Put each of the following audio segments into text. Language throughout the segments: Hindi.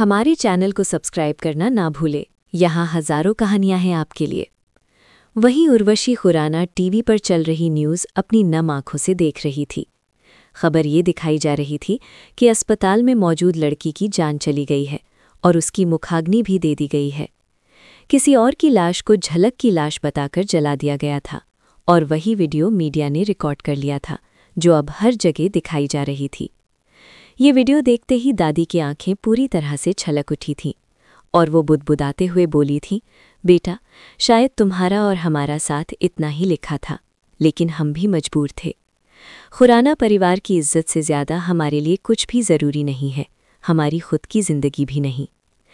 हमारे चैनल को सब्सक्राइब करना ना भूलें। यहाँ हजारों कहानियां हैं आपके लिए। वहीं उर्वशी खुराना टीवी पर चल रही न्यूज़ अपनी नम आंखों से देख रही थी। खबर ये दिखाई जा रही थी कि अस्पताल में मौजूद लड़की की जान चली गई है और उसकी मुखाग्नि भी दे दी गई है। किसी और की लाश को झलक की लाश बताकर जला दिया गया था और वही वीडियो मीडिया ने रिकॉर्ड कर लिया था, जो अब हर जगह दिखाई जा रही थी। ये वीडियो देखते ही दादी की आंखें पूरी तरह से छलक उठी थीं और वो बुदबुदाते हुए बोली थी, बेटा, शायद तुम्हारा और हमारा साथ इतना ही लिखा था, लेकिन हम भी मजबूर थे। खुराना परिवार की इज्जत से ज़्यादा हमारे लिए कुछ भी ज़रूरी नहीं है, हमारी खुद की ज़िंदगी भी नहीं।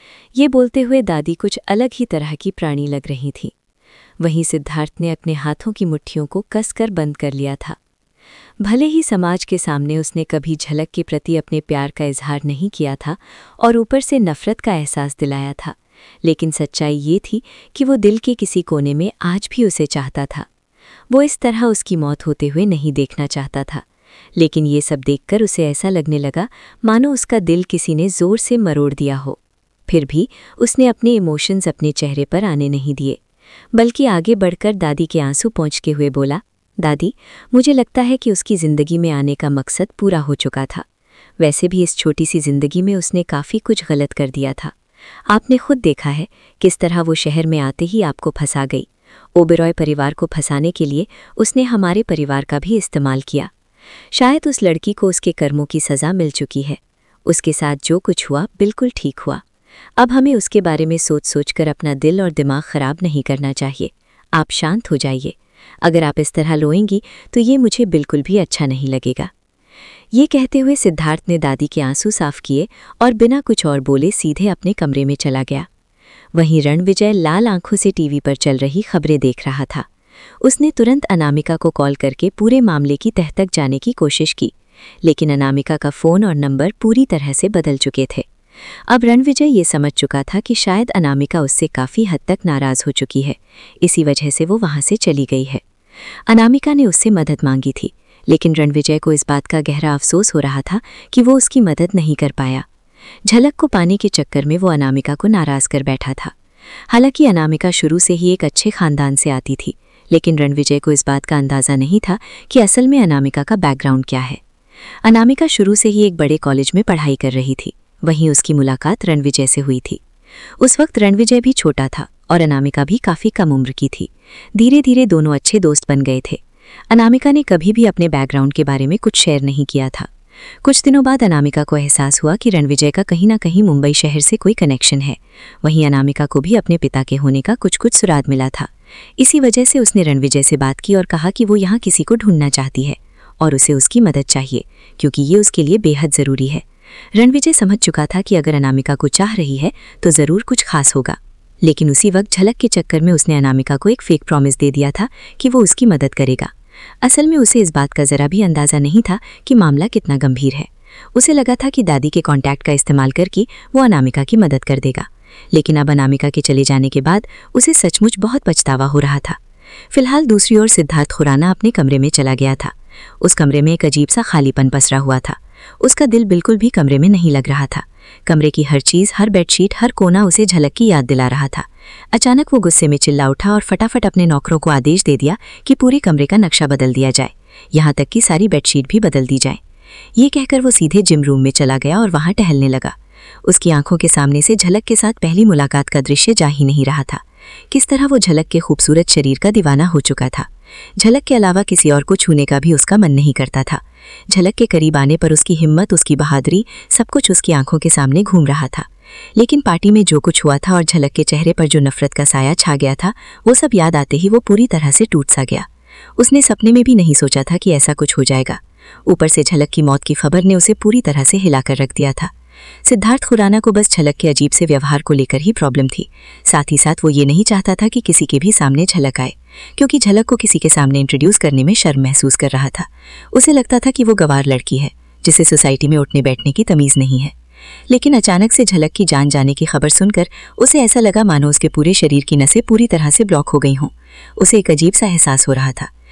ये बोलते हुए दादी कुछ अलग ही तरह की प्राणी लग रही थी। वहीं सिद्धार्थ ने अपने हाथों की मुट्ठियों को कसकर बंद कर लिया था। भले ही समाज के सामने उसने कभी झलक के प्रति अपने प्यार का इजहार नहीं किया था और ऊपर से नफ़रत का एहसास दिलाया था, लेकिन सच्चाई ये थी कि वो दिल के किसी कोने में आज भी उसे चाहता था। वो इस तरह उसकी मौत होते हुए नहीं देखना चाहता था, लेकिन ये सब देखकर उसे ऐसा लगने लगा मानो उसका दिल किसी ने ज़ोर से मरोड़ दिया हो। फिर भी उसने अपने इमोशंस अपने चेहरे पर आने नहीं दिए, बल्कि आगे बढ़कर दादी के आंसू पोंछते हुए बोला, दादी, मुझे लगता है कि उसकी ज़िंदगी में आने का मकसद पूरा हो चुका था। वैसे भी इस छोटी सी ज़िंदगी में उसने काफ़ी कुछ गलत कर दिया था। आपने खुद देखा है किस तरह वो शहर में आते ही आपको फंसा गई। ओबेरॉय परिवार को फंसाने के लिए उसने हमारे परिवार का भी इस्तेमाल किया। शायद उस लड़की को उसके कर्मों की सज़ा मिल चुकी है। उसके साथ जो कुछ हुआ बिल्कुल ठीक हुआ। अब हमें उसके बारे में सोच कर अपना दिल और दिमाग ख़राब नहीं करना चाहिए। आप शांत हो जाइए। अगर आप इस तरह रोएंगी तो ये मुझे बिल्कुल भी अच्छा नहीं लगेगा। ये कहते हुए सिद्धार्थ ने दादी के आंसू साफ किए और बिना कुछ और बोले सीधे अपने कमरे में चला गया। वहीं रणविजय लाल आंखों से टीवी पर चल रही खबरें देख रहा था। उसने तुरंत अनामिका को कॉल करके पूरे मामले की तह तक जाने की कोशिश की, लेकिन अनामिका का फ़ोन और नंबर पूरी तरह से बदल चुके थे। अब रणविजय ये समझ चुका था कि शायद अनामिका उससे काफ़ी हद तक नाराज़ हो चुकी है, इसी वजह से वो वहाँ से चली गई है। अनामिका ने उससे मदद मांगी थी, लेकिन रणविजय को इस बात का गहरा अफसोस हो रहा था कि वो उसकी मदद नहीं कर पाया। झलक को पाने के चक्कर में वो अनामिका को नाराज़ कर बैठा था। हालांकि अनामिका शुरू से ही एक अच्छे खानदान से आती थी, लेकिन रणविजय को इस बात का अंदाज़ा नहीं था कि असल में अनामिका का बैकग्राउंड क्या है। अनामिका शुरू से ही एक बड़े कॉलेज में पढ़ाई कर रही थी। वहीं उसकी मुलाकात रणविजय से हुई थी। उस वक्त रणविजय भी छोटा था और अनामिका भी काफ़ी कम उम्र की थी। धीरे धीरे दोनों अच्छे दोस्त बन गए थे। अनामिका ने कभी भी अपने बैकग्राउंड के बारे में कुछ शेयर नहीं किया था। कुछ दिनों बाद अनामिका को एहसास हुआ कि रणविजय का कहीं ना कहीं मुंबई शहर से कोई कनेक्शन है। वहीं अनामिका को भी अपने पिता के होने का कुछ सुराग मिला था। इसी वजह से उसने रणविजय से बात की और कहा कि वो यहाँ किसी को ढूंढना चाहती है और उसे उसकी मदद चाहिए, क्योंकि ये उसके लिए बेहद ज़रूरी है। रणविजय समझ चुका था कि अगर अनामिका को चाह रही है तो ज़रूर कुछ खास होगा, लेकिन उसी वक्त झलक के चक्कर में उसने अनामिका को एक फेक प्रॉमिस दे दिया था कि वो उसकी मदद करेगा। असल में उसे इस बात का ज़रा भी अंदाज़ा नहीं था कि मामला कितना गंभीर है। उसे लगा था कि दादी के कॉन्टैक्ट का इस्तेमाल करके वो अनामिका की मदद कर देगा, लेकिन अब अनामिका के चले जाने के बाद उसे सचमुच बहुत पछतावा हो रहा था। फिलहाल दूसरी ओर सिद्धार्थ खुराना अपने कमरे में चला गया था। उस कमरे में एक अजीब सा खालीपन पसरा हुआ था। उसका दिल बिल्कुल भी कमरे में नहीं लग रहा था। कमरे की हर चीज़, हर बेडशीट, हर कोना उसे झलक की याद दिला रहा था। अचानक वो गुस्से में चिल्ला उठा और फटाफट अपने नौकरों को आदेश दे दिया कि पूरे कमरे का नक्शा बदल दिया जाए, यहाँ तक कि सारी बेडशीट भी बदल दी जाए। ये कहकर वो सीधे जिम रूम में चला गया और वहाँ टहलने लगा। उसकी आंखों के सामने से झलक के साथ पहली मुलाकात का दृश्य जा ही नहीं रहा था। किस तरह वो झलक के खूबसूरत शरीर का दीवाना हो चुका था। झलक के अलावा किसी और को छूने का भी उसका मन नहीं करता था। झलक के करीब आने पर उसकी हिम्मत, उसकी बहादुरी, सब कुछ उसकी आंखों के सामने घूम रहा था। लेकिन पार्टी में जो कुछ हुआ था और झलक के चेहरे पर जो नफरत का साया छा गया था, वो सब याद आते ही वो पूरी तरह से टूट सा गया। उसने सपने में भी नहीं सोचा था कि ऐसा कुछ हो जाएगा। ऊपर से झलक की मौत की खबर ने उसे पूरी तरह से हिलाकर रख दिया था। सिद्धार्थ खुराना को बस झलक के अजीब से व्यवहार को लेकर ही प्रॉब्लम थी। साथ ही साथ वो ये नहीं चाहता था कि किसी के भी सामने झलक आए, क्योंकि झलक को किसी के सामने इंट्रोड्यूस करने में शर्म महसूस कर रहा था। उसे लगता था कि वो गंवार लड़की है जिसे सोसाइटी में उठने बैठने की तमीज़ नहीं है। लेकिन अचानक से झलक की जान जाने की खबर सुनकर उसे ऐसा लगा मानो उसके पूरे शरीर की नसें पूरी तरह से ब्लॉक हो गई हों। उसे एक अजीब सा एहसास हो रहा था,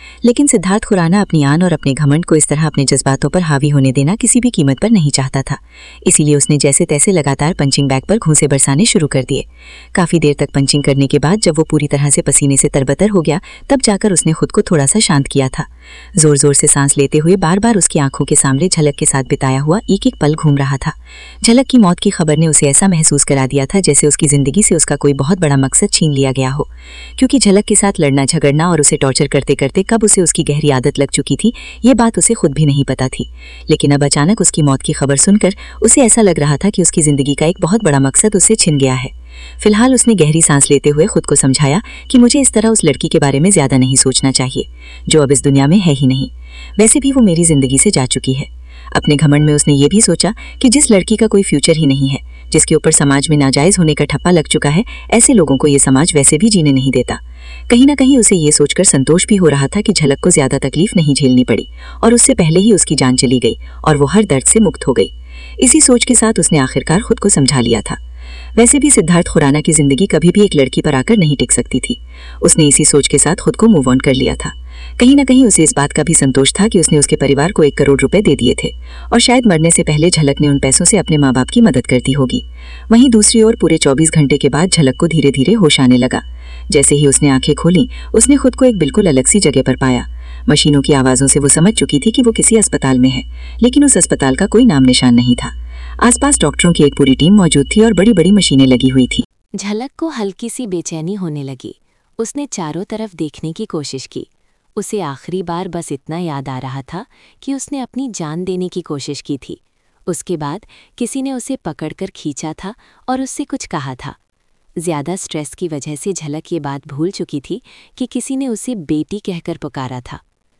लेकिन सिद्धार्थ खुराना अपनी आन और अपने घमंड को इस तरह अपने जज्बातों पर हावी होने देना किसी भी कीमत पर नहीं चाहता था। इसीलिए उसने जैसे तैसे लगातार पंचिंग बैग पर घूंसे बरसाने शुरू कर दिए। काफी देर तक पंचिंग करने के बाद जब वो पूरी तरह से पसीने से तरबतर हो गया, तब जाकर उसने खुद को थोड़ा सा शांत किया था। जोर जोर से सांस लेते हुए बार बार उसकी आंखों के सामने झलक के साथ बिताया हुआ एक एक पल घूम रहा था। झलक की मौत की खबर ने उसे ऐसा महसूस करा दिया था जैसे उसकी जिंदगी से उसका कोई बहुत बड़ा मकसद छीन लिया गया हो। क्योंकि झलक के साथ लड़ना झगड़ना और उसे टॉर्चर करते करते कब उसे उसकी गहरी आदत लग चुकी थी, ये बात उसे खुद भी नहीं पता थी। लेकिन अब अचानक उसकी मौत की खबर सुनकर उसे ऐसा लग रहा था कि उसकी जिंदगी का एक बहुत बड़ा मकसद उससे छिन गया है। फिलहाल उसने गहरी सांस लेते हुए खुद को समझाया कि मुझे इस तरह उस लड़की के बारे में ज्यादा नहीं सोचना चाहिए, जो अब इस दुनिया में है ही नहीं। वैसे भी वो मेरी जिंदगी से जा चुकी है। अपने घमंड में उसने ये भी सोचा कि जिस लड़की का कोई फ्यूचर ही नहीं है, जिसके ऊपर समाज में नाजायज होने का ठप्पा लग चुका है, ऐसे लोगों को ये समाज वैसे भी जीने नहीं देता। कहीं ना कहीं उसे ये सोचकर संतोष भी हो रहा था कि झलक को ज्यादा तकलीफ नहीं झेलनी पड़ी और उससे पहले ही उसकी जान चली गई और वो हर दर्द से मुक्त हो गई। इसी सोच के साथ उसने आखिरकार खुद को समझा लिया था। वैसे भी सिद्धार्थ खुराना की जिंदगी कभी भी एक लड़की पर आकर नहीं टिक सकती थी। उसने इसी सोच के साथ खुद को मूव ऑन कर लिया था। कहीं ना कहीं उसे इस बात का भी संतोष था कि उसने उसके परिवार को 1 करोड़ रुपए दे दिए थे और शायद मरने से पहले झलक ने उन पैसों से अपने माँ बाप की मदद कर दी होगी। वहीं दूसरी ओर पूरे 24 घंटे के बाद झलक को धीरे धीरे होश आने लगा। जैसे ही उसने आंखें खोली, उसने खुद को एक बिल्कुल अलग सी जगह पर पाया। मशीनों की आवाजों से वो समझ चुकी थी कि वो किसी अस्पताल में है, लेकिन उस अस्पताल का कोई नाम निशान नहीं था। आसपास डॉक्टरों की एक पूरी टीम मौजूद थी और बड़ी बड़ी मशीनें लगी हुई थी। झलक को हल्की सी बेचैनी होने लगी। उसने चारों तरफ देखने की कोशिश की। उसे आखिरी बार बस इतना याद आ रहा था कि उसने अपनी जान देने की कोशिश की थी। उसके बाद किसी ने उसे पकड़कर खींचा था और उससे कुछ कहा था। ज्यादा स्ट्रेस की वजह से झलक ये बात भूल चुकी थी कि किसी ने उसे बेटी कहकर पुकारा था।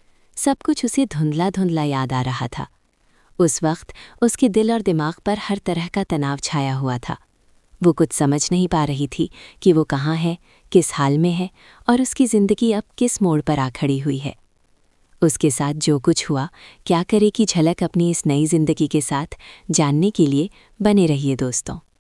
सब कुछ उसे धुंधला धुंधला याद आ रहा था। उस वक्त उसके दिल और दिमाग पर हर तरह का तनाव छाया हुआ था। वो कुछ समझ नहीं पा रही थी कि वो कहाँ है, किस हाल में है और उसकी ज़िंदगी अब किस मोड़ पर आ खड़ी हुई है। उसके साथ जो कुछ हुआ, क्या करेगी झलक अपनी इस नई ज़िंदगी के साथ, जानने के लिए बने रहिए दोस्तों।